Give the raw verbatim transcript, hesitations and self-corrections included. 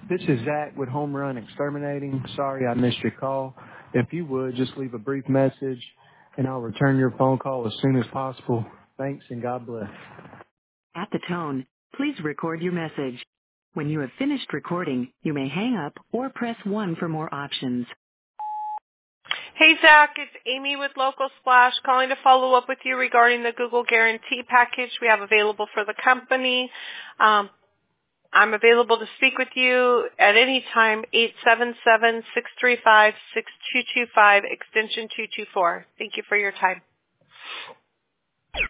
This is Zach with Home Run Exterminating. Sorry I missed your call. If you would, just leave a brief message, and I'll return your phone call as soon as possible. Thanks, and God bless. At the tone, please record your message. When you have finished recording, you may hang up or press one for more options. Hey, Zach, it's Amy with Local Splash calling to follow up with you regarding the Google Guarantee package we have available for the company. Um, I'm available to speak with you at any time, eight seven seven, six three five, six two two five, extension two two four. Thank you for your time.